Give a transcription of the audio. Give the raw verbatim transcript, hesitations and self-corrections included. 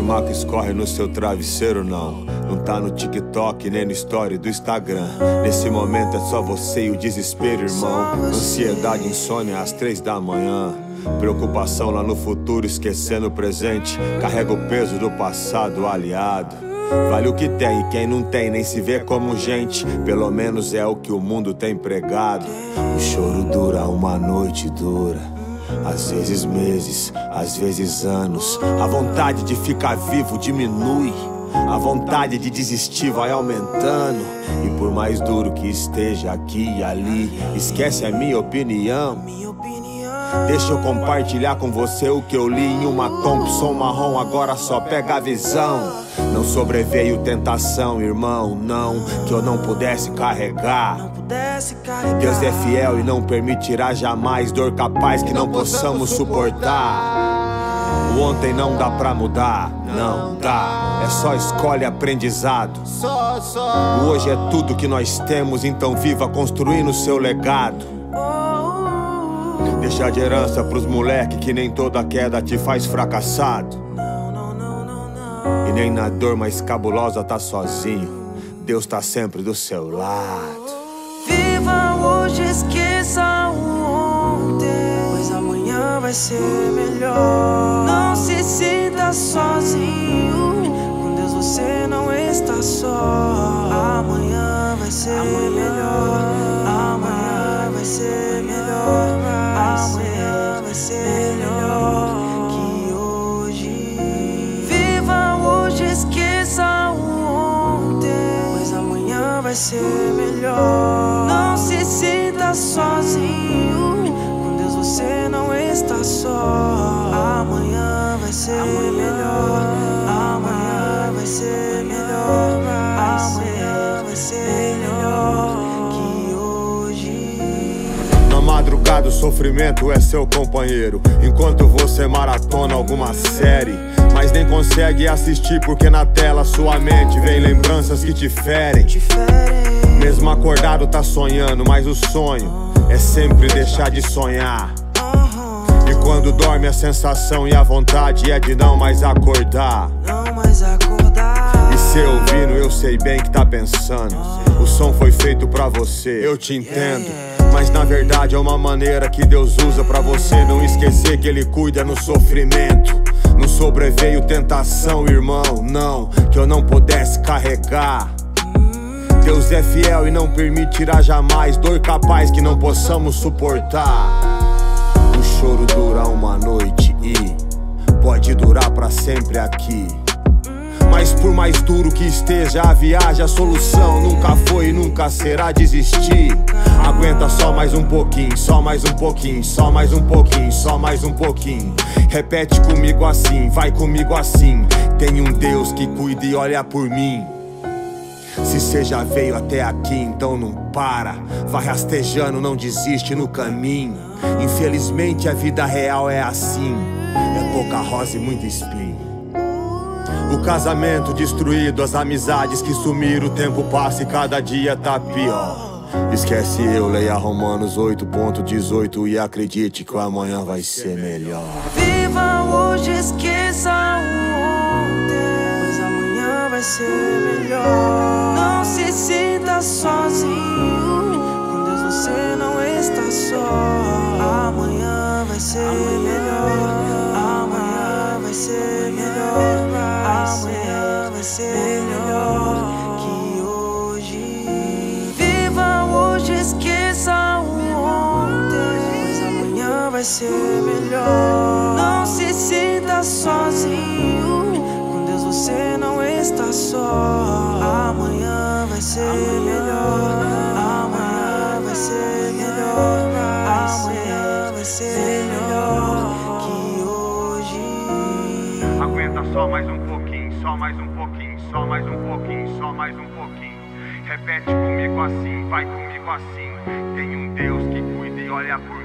lágrima que escorre no seu travesseiro não Não tá no TikTok nem no story do Instagram. Nesse momento é só você e o desespero, irmão. Ansiedade, insônia às três da manhã. Preocupação lá no futuro, esquecendo o presente. Carrega o peso do passado aliado. Vale o que tem e quem não tem nem se vê como gente. Pelo menos é o que o mundo tem pregado. O choro dura, uma noite dura, às vezes meses, às vezes anos. A vontade de ficar vivo diminui, a vontade de desistir vai aumentando. E por mais duro que esteja aqui e ali, esquece a minha opinião. Deixa eu compartilhar com você o que eu li em uma Thompson marrom. Agora só pega a visão. Não sobreveio tentação, irmão, não, que eu não pudesse carregar. Deus é fiel e não permitirá jamais dor capaz que não possamos suportar. O ontem não dá pra mudar, não dá. É só escolha e aprendizado. O hoje é tudo que nós temos, então viva construindo seu legado. Deixa de herança pros moleque que nem toda queda te faz fracassado. E nem na dor mais cabulosa tá sozinho, Deus tá sempre do seu lado. Viva hoje, esqueça o ontem, pois amanhã vai ser melhor. Não se sinta sozinho, com Deus você não está só. Amanhã vai ser melhor, amanhã vai ser melhor, amanhã vai ser melhor que hoje. Viva hoje, esqueça o ontem, pois amanhã vai ser melhor. Não se sinta sozinho, com Deus você não está só. Amanhã vai ser melhor, amanhã vai ser melhor, amanhã vai ser melhor que hoje. Na madrugada o sofrimento é seu companheiro, enquanto você maratona alguma série, mas nem consegue assistir porque na tela sua mente vem lembranças que te ferem. Mesmo acordado tá sonhando, mas o sonho é sempre deixar de sonhar. E quando dorme a sensação e a vontade é de não mais acordar. E se ouvindo eu sei bem que tá pensando, o som foi feito pra você, eu te entendo. Mas na verdade é uma maneira que Deus usa pra você não esquecer que Ele cuida no sofrimento. Não sobreveio tentação, irmão, não, que eu não pudesse carregar. Deus é fiel e não permitirá jamais dor capaz que não possamos suportar. O choro dura uma noite e pode durar pra sempre aqui. Mas por mais duro que esteja a viagem, a solução nunca foi e nunca será desistir. Aguenta só mais um pouquinho, só mais um pouquinho, só mais um pouquinho, só mais um pouquinho. Repete comigo assim, vai comigo assim. Tem um Deus que cuida e olha por mim. Se cê já veio até aqui, então não para. Vai rastejando, não desiste no caminho. Infelizmente a vida real é assim, é pouca rosa e muito espinho. O casamento destruído, as amizades que sumiram. O tempo passa e cada dia tá pior. Esquece eu, leia Romanos oito ponto dezoito e acredite que o amanhã vai ser melhor. Viva hoje, esqueça o ontem, pois amanhã vai ser melhor. Não se sinta sozinho, com Deus você não está só. Amanhã vai ser melhor, amanhã vai ser melhor, amanhã vai ser melhor que hoje. Viva hoje, esqueça o ontem, pois amanhã vai ser melhor. Não se sinta sozinho, com Deus você não está só. Amanhã vai ser melhor, amanhã vai ser melhor, amanhã vai ser melhor que hoje. Aguenta só mais um pouquinho, só mais um pouquinho, só mais um pouquinho, só mais um pouquinho. Repete comigo assim, vai comigo assim. Tem um Deus que cuida e olha por mim.